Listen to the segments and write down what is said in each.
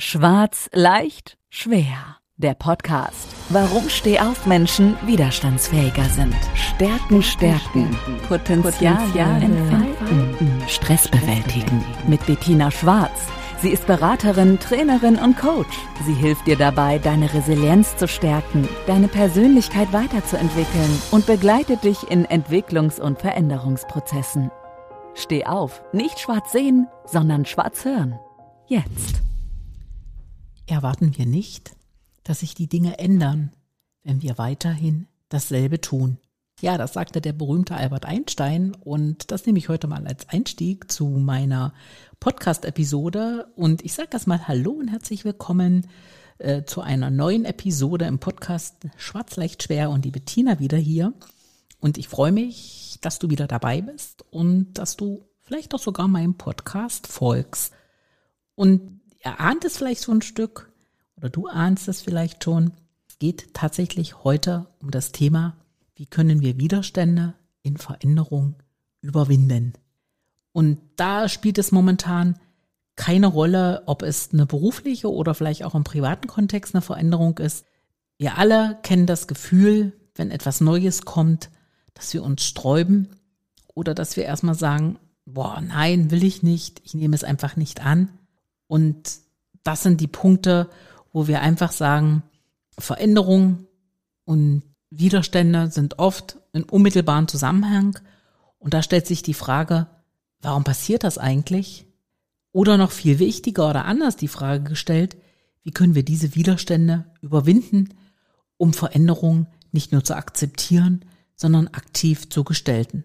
Schwarz, leicht, schwer. Der Podcast. Warum Stehaufmenschen widerstandsfähiger sind. Stärken. Potenzial entfalten. Stress bewältigen. Mit Bettina Schwarz. Sie ist Beraterin, Trainerin und Coach. Sie hilft dir dabei, deine Resilienz zu stärken, deine Persönlichkeit weiterzuentwickeln und begleitet dich in Entwicklungs- und Veränderungsprozessen. Steh auf, nicht schwarz sehen, sondern schwarz hören. Jetzt. Erwarten wir nicht, dass sich die Dinge ändern, wenn wir weiterhin dasselbe tun. Ja, das sagte der berühmte Albert Einstein und das nehme ich heute mal als Einstieg zu meiner Podcast-Episode. Und ich sage erstmal Hallo und herzlich willkommen zu einer neuen Episode im Podcast Schwarz, leicht, schwer und die Bettina wieder hier. Und ich freue mich, dass du wieder dabei bist und dass du vielleicht auch sogar meinem Podcast folgst. Und ihr ahnt es vielleicht so ein Stück oder du ahnst es vielleicht schon. Es geht tatsächlich heute um das Thema, wie können wir Widerstände in Veränderung überwinden. Und da spielt es momentan keine Rolle, ob es eine berufliche oder vielleicht auch im privaten Kontext eine Veränderung ist. Wir alle kennen das Gefühl, wenn etwas Neues kommt, dass wir uns sträuben oder dass wir erstmal sagen, boah, nein, will ich nicht, ich nehme es einfach nicht an. Und das sind die Punkte, wo wir einfach sagen, Veränderung und Widerstände sind oft in unmittelbaren Zusammenhang. Und da stellt sich die Frage, warum passiert das eigentlich? Oder noch viel wichtiger oder anders die Frage gestellt, wie können wir diese Widerstände überwinden, um Veränderung nicht nur zu akzeptieren, sondern aktiv zu gestalten.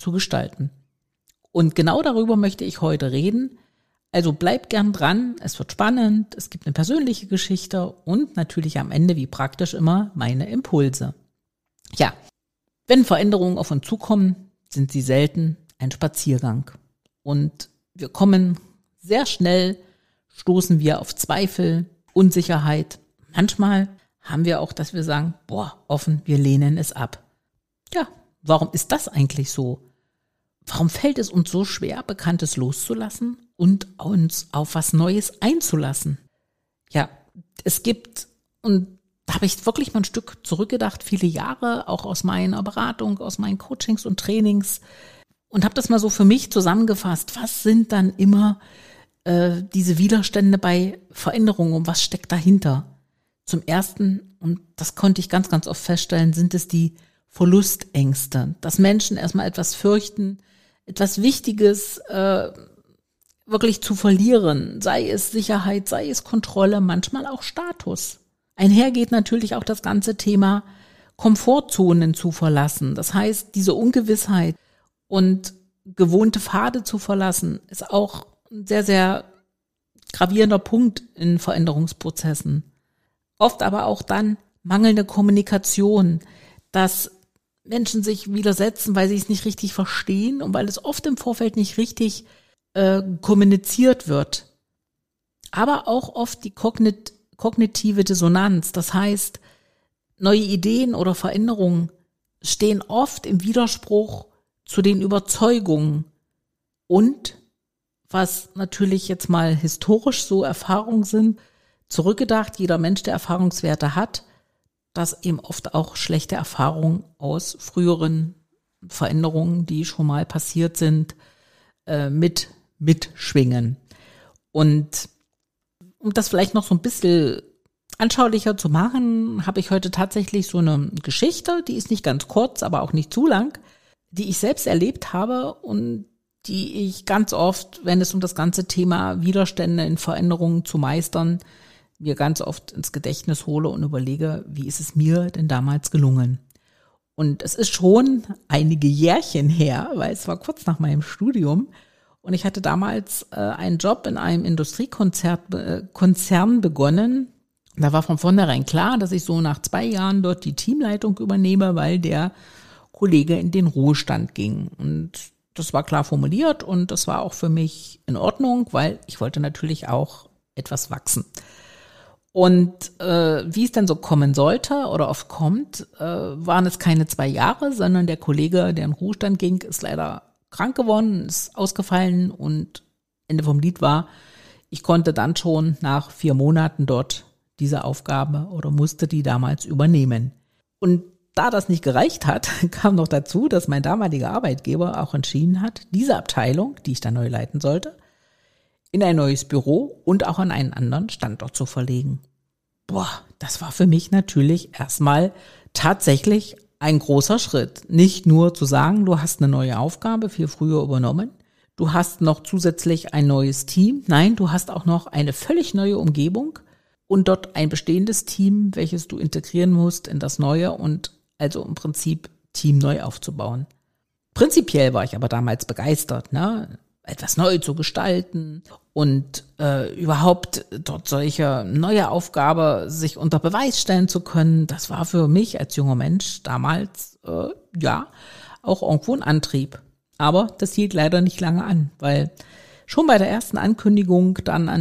Und genau darüber möchte ich heute reden. Also bleib gern dran, es wird spannend, es gibt eine persönliche Geschichte und natürlich am Ende, wie praktisch immer, meine Impulse. Ja, wenn Veränderungen auf uns zukommen, sind sie selten ein Spaziergang. Und wir kommen sehr schnell, stoßen wir auf Zweifel, Unsicherheit. Manchmal haben wir auch, dass wir sagen, offen, wir lehnen es ab. Ja, warum ist das eigentlich so? Warum fällt es uns so schwer, Bekanntes loszulassen und uns auf was Neues einzulassen? Ja, es gibt, und da habe ich wirklich mal ein Stück zurückgedacht, viele Jahre, auch aus meiner Beratung, aus meinen Coachings und Trainings und habe das mal so für mich zusammengefasst. Was sind dann immer diese Widerstände bei Veränderungen und was steckt dahinter? Zum Ersten, und das konnte ich ganz, ganz oft feststellen, sind es die Verlustängste, dass Menschen erstmal etwas fürchten, etwas Wichtiges wirklich zu verlieren, sei es Sicherheit, sei es Kontrolle, manchmal auch Status. Einher geht natürlich auch das ganze Thema Komfortzonen zu verlassen. Das heißt, diese Ungewissheit und gewohnte Pfade zu verlassen, ist auch ein sehr, sehr gravierender Punkt in Veränderungsprozessen. Oft aber auch dann mangelnde Kommunikation, dass Menschen sich widersetzen, weil sie es nicht richtig verstehen und weil es oft im Vorfeld nicht richtig kommuniziert wird. Aber auch oft die kognitive Dissonanz, das heißt, neue Ideen oder Veränderungen stehen oft im Widerspruch zu den Überzeugungen und, was natürlich jetzt mal historisch so Erfahrungen sind, zurückgedacht, jeder Mensch, der Erfahrungswerte hat, dass eben oft auch schlechte Erfahrungen aus früheren Veränderungen, die schon mal passiert sind, mitschwingen. Und um das vielleicht noch so ein bisschen anschaulicher zu machen, habe ich heute tatsächlich so eine Geschichte, die ist nicht ganz kurz, aber auch nicht zu lang, die ich selbst erlebt habe und die ich ganz oft, wenn es um das ganze Thema Widerstände in Veränderungen zu meistern, mir ganz oft ins Gedächtnis hole und überlege, wie ist es mir denn damals gelungen? Und es ist schon einige Jährchen her, weil es war kurz nach meinem Studium und ich hatte damals einen Job in einem Industriekonzern begonnen. Da war von vornherein klar, dass ich so nach 2 Jahren dort die Teamleitung übernehme, weil der Kollege in den Ruhestand ging. Und das war klar formuliert und das war auch für mich in Ordnung, weil ich wollte natürlich auch etwas wachsen. Und wie es dann so kommen sollte oder oft kommt, waren es keine 2 Jahre, sondern der Kollege, der in den Ruhestand ging, ist leider krank geworden, ist ausgefallen und Ende vom Lied war, ich konnte dann schon nach 4 Monaten dort diese Aufgabe oder musste die damals übernehmen. Und da das nicht gereicht hat, kam noch dazu, dass mein damaliger Arbeitgeber auch entschieden hat, diese Abteilung, die ich dann neu leiten sollte, in ein neues Büro und auch an einen anderen Standort zu verlegen. Das war für mich natürlich erstmal tatsächlich ein großer Schritt. Nicht nur zu sagen, du hast eine neue Aufgabe viel früher übernommen, du hast noch zusätzlich ein neues Team. Nein, du hast auch noch eine völlig neue Umgebung und dort ein bestehendes Team, welches du integrieren musst in das Neue und also im Prinzip Team neu aufzubauen. Prinzipiell war ich aber damals begeistert, etwas neu zu gestalten und überhaupt dort solche neue Aufgabe sich unter Beweis stellen zu können. Das war für mich als junger Mensch damals auch irgendwo ein Antrieb. Aber das hielt leider nicht lange an, weil schon bei der ersten Ankündigung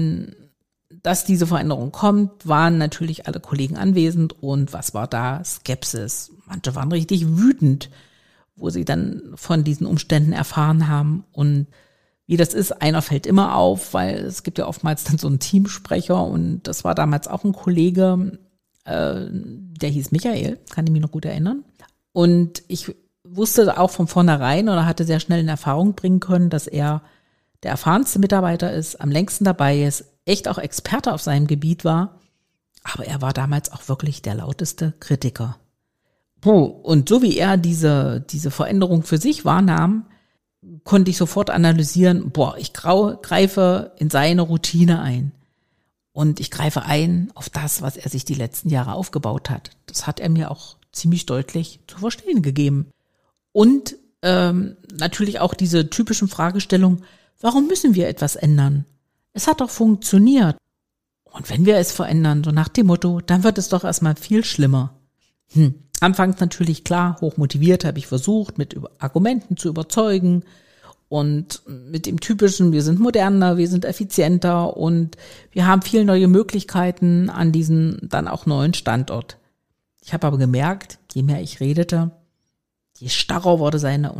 dass diese Veränderung kommt, waren natürlich alle Kollegen anwesend und was war da? Skepsis. Manche waren richtig wütend, wo sie dann von diesen Umständen erfahren haben und wie das ist, einer fällt immer auf, weil es gibt ja oftmals dann so einen Teamsprecher und das war damals auch ein Kollege, der hieß Michael, kann ich mich noch gut erinnern. Und ich wusste auch von vornherein oder hatte sehr schnell in Erfahrung bringen können, dass er der erfahrenste Mitarbeiter ist, am längsten dabei ist, echt auch Experte auf seinem Gebiet war, aber er war damals auch wirklich der lauteste Kritiker. Und so wie er diese Veränderung für sich wahrnahm, konnte ich sofort analysieren, ich greife in seine Routine ein und ich greife ein auf das, was er sich die letzten Jahre aufgebaut hat. Das hat er mir auch ziemlich deutlich zu verstehen gegeben. Und natürlich auch diese typischen Fragestellungen, warum müssen wir etwas ändern? Es hat doch funktioniert. Und wenn wir es verändern, so nach dem Motto, dann wird es doch erstmal viel schlimmer. Anfangs natürlich klar, hochmotiviert habe ich versucht, mit Argumenten zu überzeugen und mit dem typischen, wir sind moderner, wir sind effizienter und wir haben viel neue Möglichkeiten an diesem dann auch neuen Standort. Ich habe aber gemerkt, je mehr ich redete, je starrer wurde seine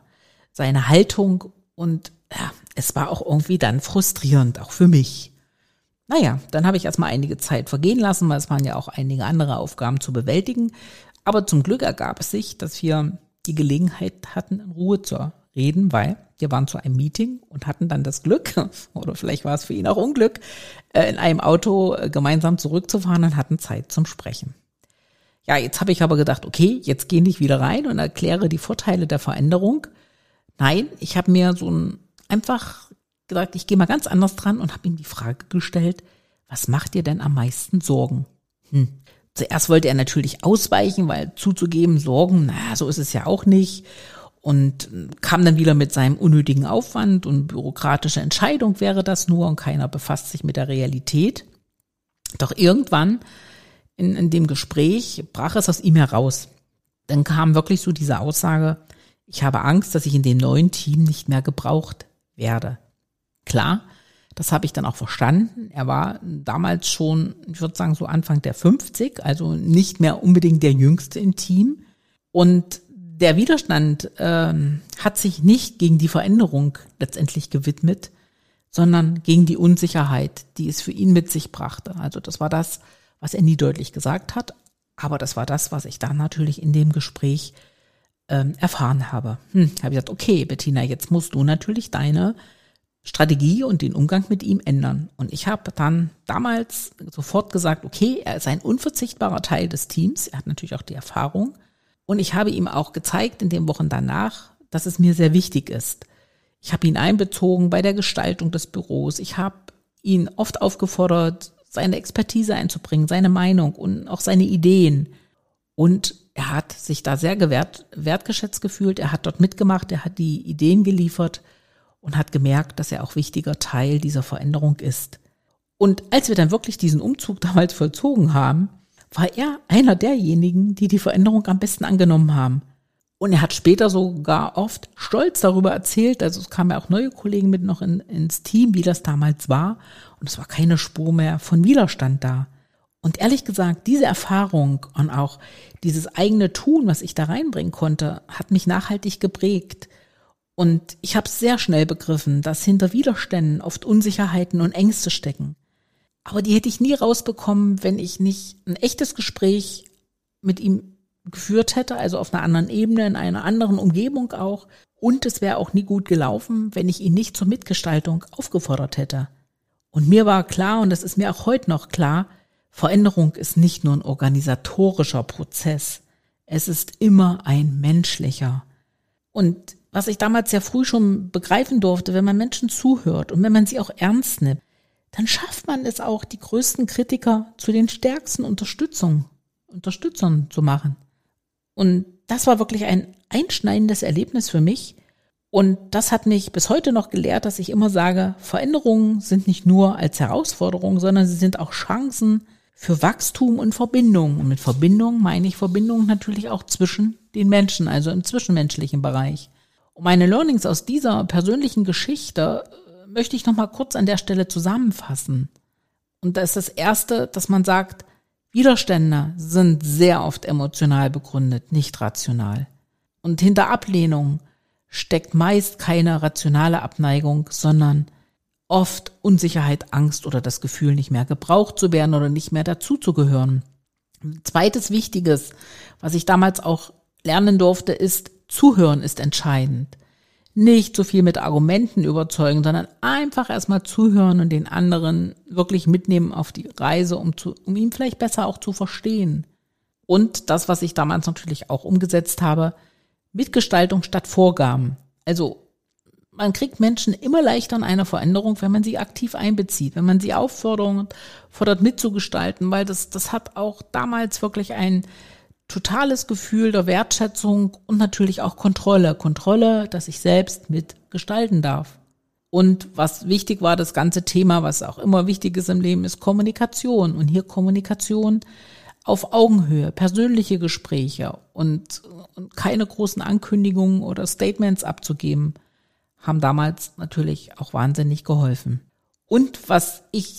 Haltung und es war auch irgendwie dann frustrierend, auch für mich. Dann habe ich erstmal einige Zeit vergehen lassen, weil es waren ja auch einige andere Aufgaben zu bewältigen. Aber zum Glück ergab es sich, dass wir die Gelegenheit hatten, in Ruhe zu reden, weil wir waren zu einem Meeting und hatten dann das Glück, oder vielleicht war es für ihn auch Unglück, in einem Auto gemeinsam zurückzufahren und hatten Zeit zum Sprechen. Jetzt habe ich aber gedacht, okay, jetzt gehe ich wieder rein und erkläre die Vorteile der Veränderung. Nein, ich habe mir einfach gesagt, ich gehe mal ganz anders dran und habe ihm die Frage gestellt, was macht dir denn am meisten Sorgen? Zuerst wollte er natürlich ausweichen, weil zuzugeben, Sorgen, so ist es ja auch nicht. Und kam dann wieder mit seinem unnötigen Aufwand und bürokratische Entscheidung wäre das nur und keiner befasst sich mit der Realität. Doch irgendwann in dem Gespräch brach es aus ihm heraus. Dann kam wirklich so diese Aussage, ich habe Angst, dass ich in dem neuen Team nicht mehr gebraucht werde. Klar, das habe ich dann auch verstanden. Er war damals schon, ich würde sagen, so Anfang der 50, also nicht mehr unbedingt der Jüngste im Team. Und der Widerstand hat sich nicht gegen die Veränderung letztendlich gewidmet, sondern gegen die Unsicherheit, die es für ihn mit sich brachte. Also das war das, was er nie deutlich gesagt hat, aber das war das, was ich dann natürlich in dem Gespräch erfahren habe. Habe ich gesagt, okay, Bettina, jetzt musst du natürlich deine Strategie und den Umgang mit ihm ändern. Und ich habe dann damals sofort gesagt, okay, er ist ein unverzichtbarer Teil des Teams. Er hat natürlich auch die Erfahrung. Und ich habe ihm auch gezeigt in den Wochen danach, dass es mir sehr wichtig ist. Ich habe ihn einbezogen bei der Gestaltung des Büros. Ich habe ihn oft aufgefordert, seine Expertise einzubringen, seine Meinung und auch seine Ideen. Und er hat sich da sehr wertgeschätzt gefühlt. Er hat dort mitgemacht, er hat die Ideen geliefert und hat gemerkt, dass er auch wichtiger Teil dieser Veränderung ist. Und als wir dann wirklich diesen Umzug damals vollzogen haben, war er einer derjenigen, die die Veränderung am besten angenommen haben. Und er hat später sogar oft stolz darüber erzählt, also es kamen ja auch neue Kollegen mit noch ins Team, wie das damals war. Und es war keine Spur mehr von Widerstand da. Und ehrlich gesagt, diese Erfahrung und auch dieses eigene Tun, was ich da reinbringen konnte, hat mich nachhaltig geprägt. Und ich habe sehr schnell begriffen, dass hinter Widerständen oft Unsicherheiten und Ängste stecken. Aber die hätte ich nie rausbekommen, wenn ich nicht ein echtes Gespräch mit ihm geführt hätte, also auf einer anderen Ebene, in einer anderen Umgebung auch. Und es wäre auch nie gut gelaufen, wenn ich ihn nicht zur Mitgestaltung aufgefordert hätte. Und mir war klar, und das ist mir auch heute noch klar, Veränderung ist nicht nur ein organisatorischer Prozess. Es ist immer ein menschlicher. Und was ich damals sehr früh schon begreifen durfte, wenn man Menschen zuhört und wenn man sie auch ernst nimmt, dann schafft man es auch, die größten Kritiker zu den stärksten Unterstützern zu machen. Und das war wirklich ein einschneidendes Erlebnis für mich. Und das hat mich bis heute noch gelehrt, dass ich immer sage, Veränderungen sind nicht nur als Herausforderung, sondern sie sind auch Chancen für Wachstum und Verbindung. Und mit Verbindung meine ich Verbindung natürlich auch zwischen den Menschen, also im zwischenmenschlichen Bereich. Und meine Learnings aus dieser persönlichen Geschichte möchte ich noch mal kurz an der Stelle zusammenfassen. Und da ist das Erste, dass man sagt, Widerstände sind sehr oft emotional begründet, nicht rational. Und hinter Ablehnung steckt meist keine rationale Abneigung, sondern oft Unsicherheit, Angst oder das Gefühl, nicht mehr gebraucht zu werden oder nicht mehr dazuzugehören. Zweites Wichtiges, was ich damals auch lernen durfte, ist, Zuhören ist entscheidend. Nicht so viel mit Argumenten überzeugen, sondern einfach erstmal zuhören und den anderen wirklich mitnehmen auf die Reise, um ihn vielleicht besser auch zu verstehen. Und das, was ich damals natürlich auch umgesetzt habe, Mitgestaltung statt Vorgaben. Also man kriegt Menschen immer leichter in eine Veränderung, wenn man sie aktiv einbezieht, wenn man sie fordert mitzugestalten, weil das hat auch damals wirklich ein totales Gefühl der Wertschätzung und natürlich auch Kontrolle, dass ich selbst mitgestalten darf. Und was wichtig war, das ganze Thema, was auch immer wichtig ist im Leben, ist Kommunikation. Und hier Kommunikation auf Augenhöhe, persönliche Gespräche und keine großen Ankündigungen oder Statements abzugeben, haben damals natürlich auch wahnsinnig geholfen. Und was ich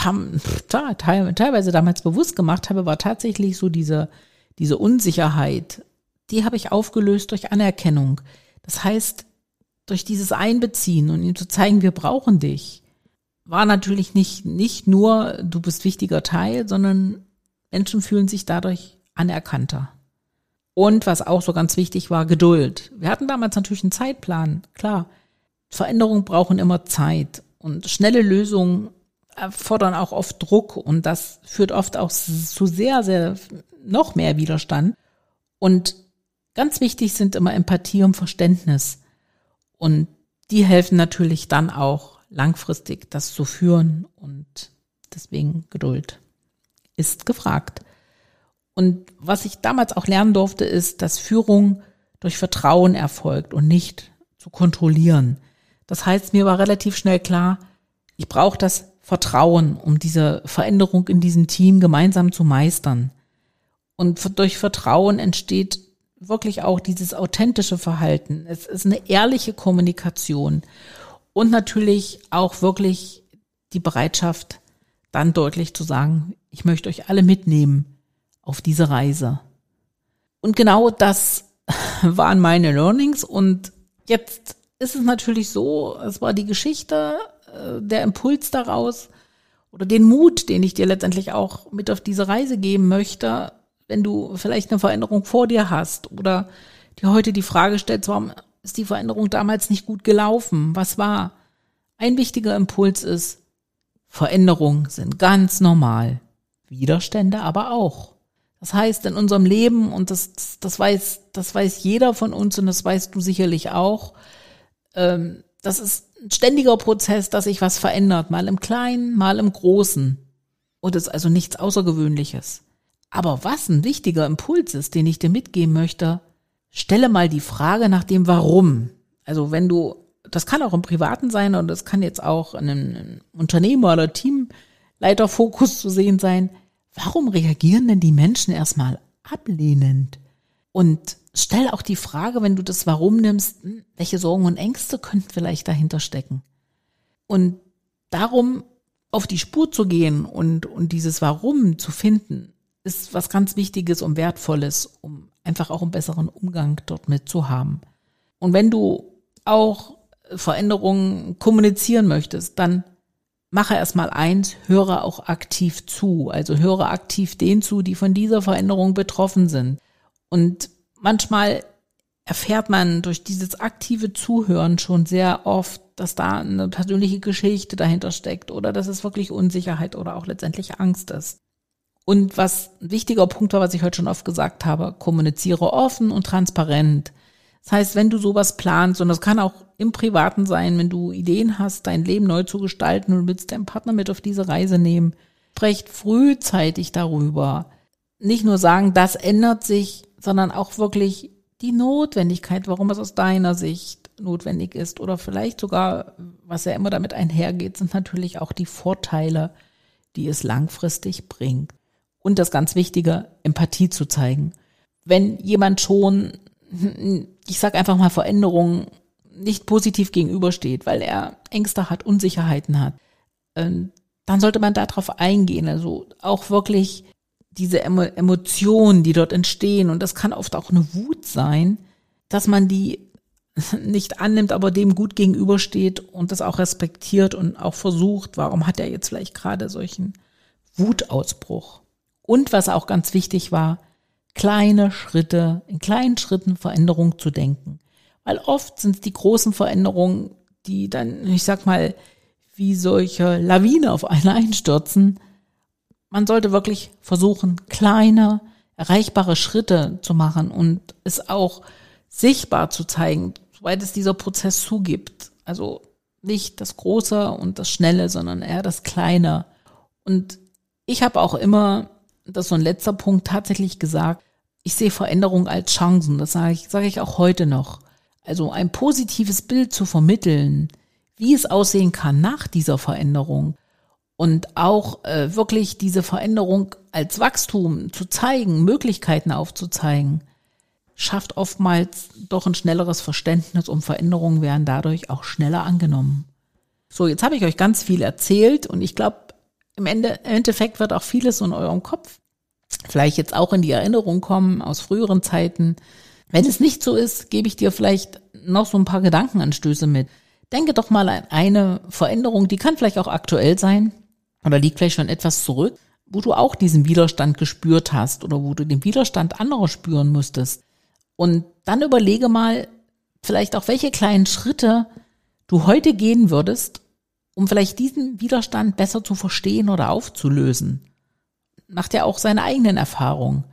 teilweise damals bewusst gemacht habe, war tatsächlich so diese Unsicherheit, die habe ich aufgelöst durch Anerkennung. Das heißt, durch dieses Einbeziehen und ihm zu zeigen, wir brauchen dich, war natürlich nicht nur, du bist wichtiger Teil, sondern Menschen fühlen sich dadurch anerkannter. Und was auch so ganz wichtig war, Geduld. Wir hatten damals natürlich einen Zeitplan, klar. Veränderungen brauchen immer Zeit und schnelle Lösungen erfordern auch oft Druck und das führt oft auch zu sehr, sehr noch mehr Widerstand. Und ganz wichtig sind immer Empathie und Verständnis. Und die helfen natürlich dann auch langfristig, das zu führen und deswegen Geduld ist gefragt. Und was ich damals auch lernen durfte, ist, dass Führung durch Vertrauen erfolgt und nicht zu kontrollieren. Das heißt, mir war relativ schnell klar, ich brauche das Vertrauen, um diese Veränderung in diesem Team gemeinsam zu meistern. Und durch Vertrauen entsteht wirklich auch dieses authentische Verhalten. Es ist eine ehrliche Kommunikation und natürlich auch wirklich die Bereitschaft, dann deutlich zu sagen, ich möchte euch alle mitnehmen auf diese Reise. Und genau das waren meine Learnings und jetzt ist es natürlich so, es war die Geschichte, der Impuls daraus oder den Mut, den ich dir letztendlich auch mit auf diese Reise geben möchte, wenn du vielleicht eine Veränderung vor dir hast oder dir heute die Frage stellst, warum ist die Veränderung damals nicht gut gelaufen? Was war? Ein wichtiger Impuls ist, Veränderungen sind ganz normal, Widerstände aber auch. Das heißt, in unserem Leben, und das weiß jeder von uns und das weißt du sicherlich auch, das ist ein ständiger Prozess, dass sich was verändert, mal im Kleinen, mal im Großen. Und es ist also nichts Außergewöhnliches. Aber was ein wichtiger Impuls ist, den ich dir mitgeben möchte, stelle mal die Frage nach dem Warum. Also das kann auch im Privaten sein und das kann jetzt auch in einem Unternehmer- oder Teamleiterfokus zu sehen sein. Warum reagieren denn die Menschen erstmal ablehnend? Und stell auch die Frage, wenn du das Warum nimmst, welche Sorgen und Ängste könnten vielleicht dahinter stecken? Und darum auf die Spur zu gehen und dieses Warum zu finden, ist was ganz Wichtiges und Wertvolles, um einfach auch einen besseren Umgang dort mit zu haben. Und wenn du auch Veränderungen kommunizieren möchtest, dann mache erstmal eins, höre auch aktiv zu. Also höre aktiv denen zu, die von dieser Veränderung betroffen sind. Und manchmal erfährt man durch dieses aktive Zuhören schon sehr oft, dass da eine persönliche Geschichte dahinter steckt oder dass es wirklich Unsicherheit oder auch letztendlich Angst ist. Und was ein wichtiger Punkt war, was ich heute schon oft gesagt habe, kommuniziere offen und transparent. Das heißt, wenn du sowas planst, und das kann auch im Privaten sein, wenn du Ideen hast, dein Leben neu zu gestalten und willst deinen Partner mit auf diese Reise nehmen, sprecht frühzeitig darüber. Nicht nur sagen, das ändert sich, sondern auch wirklich die Notwendigkeit, warum es aus deiner Sicht notwendig ist oder vielleicht sogar, was ja immer damit einhergeht, sind natürlich auch die Vorteile, die es langfristig bringt. Und das ganz Wichtige, Empathie zu zeigen. Wenn jemand schon, ich sag einfach mal, Veränderungen nicht positiv gegenübersteht, weil er Ängste hat, Unsicherheiten hat, dann sollte man darauf eingehen. Also auch wirklich diese Emotionen, die dort entstehen, und das kann oft auch eine Wut sein, dass man die nicht annimmt, aber dem gut gegenübersteht und das auch respektiert und auch versucht, warum hat er jetzt vielleicht gerade solchen Wutausbruch. Und was auch ganz wichtig war, in kleinen Schritten Veränderung zu denken. Weil oft sind es die großen Veränderungen, die dann, ich sag mal, wie solche Lawine auf einen einstürzen. Man sollte wirklich versuchen, kleine, erreichbare Schritte zu machen und es auch sichtbar zu zeigen, soweit es dieser Prozess zugibt. Also nicht das Große und das Schnelle, sondern eher das Kleine. Und ich habe auch immer, das ist so ein letzter Punkt, tatsächlich gesagt, ich sehe Veränderung als Chancen. Das sage ich auch heute noch. Also ein positives Bild zu vermitteln, wie es aussehen kann nach dieser Veränderung und auch wirklich diese Veränderung als Wachstum zu zeigen, Möglichkeiten aufzuzeigen, schafft oftmals doch ein schnelleres Verständnis und Veränderungen werden dadurch auch schneller angenommen. So, jetzt habe ich euch ganz viel erzählt und ich glaube, im Endeffekt wird auch vieles in eurem Kopf vielleicht jetzt auch in die Erinnerung kommen aus früheren Zeiten. Wenn es nicht so ist, gebe ich dir vielleicht noch so ein paar Gedankenanstöße mit. Denke doch mal an eine Veränderung, die kann vielleicht auch aktuell sein oder liegt vielleicht schon etwas zurück, wo du auch diesen Widerstand gespürt hast oder wo du den Widerstand anderer spüren musstest. Und dann überlege mal vielleicht auch, welche kleinen Schritte du heute gehen würdest, um vielleicht diesen Widerstand besser zu verstehen oder aufzulösen. Macht ja auch seine eigenen Erfahrungen.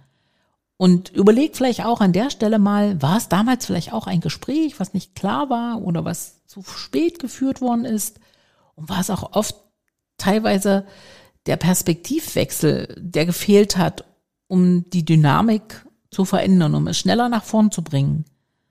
Und überleg vielleicht auch an der Stelle mal, war es damals vielleicht auch ein Gespräch, was nicht klar war oder was zu spät geführt worden ist? Und war es auch oft teilweise der Perspektivwechsel, der gefehlt hat, um die Dynamik zu verändern, um es schneller nach vorn zu bringen?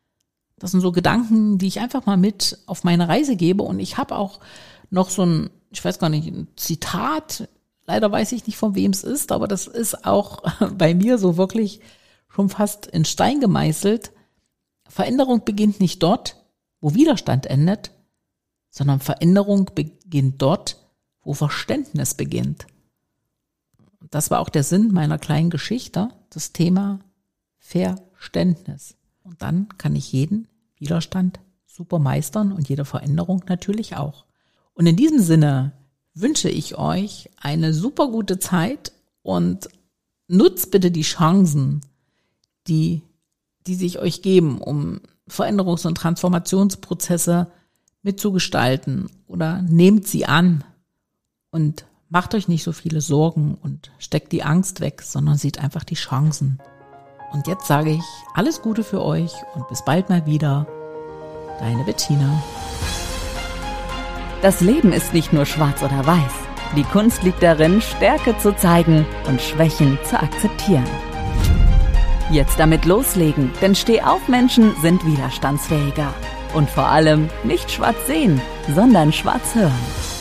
Das sind so Gedanken, die ich einfach mal mit auf meine Reise gebe. Und ich habe auch noch so ein, ich weiß gar nicht, ein Zitat, leider weiß ich nicht, von wem es ist, aber das ist auch bei mir so wirklich schon fast in Stein gemeißelt. Veränderung beginnt nicht dort, wo Widerstand endet, sondern Veränderung beginnt dort, wo Verständnis beginnt. Das war auch der Sinn meiner kleinen Geschichte, das Thema Verständnis. Und dann kann ich jeden Widerstand super meistern und jede Veränderung natürlich auch. Und in diesem Sinne wünsche ich euch eine super gute Zeit und nutzt bitte die Chancen, die sich euch geben, um Veränderungs- und Transformationsprozesse mitzugestalten, oder nehmt sie an und macht euch nicht so viele Sorgen und steckt die Angst weg, sondern seht einfach die Chancen. Und jetzt sage ich alles Gute für euch und bis bald mal wieder. Deine Bettina. Das Leben ist nicht nur schwarz oder weiß. Die Kunst liegt darin, Stärke zu zeigen und Schwächen zu akzeptieren. Jetzt damit loslegen, denn Stehaufmenschen sind widerstandsfähiger. Und vor allem nicht schwarz sehen, sondern schwarz hören.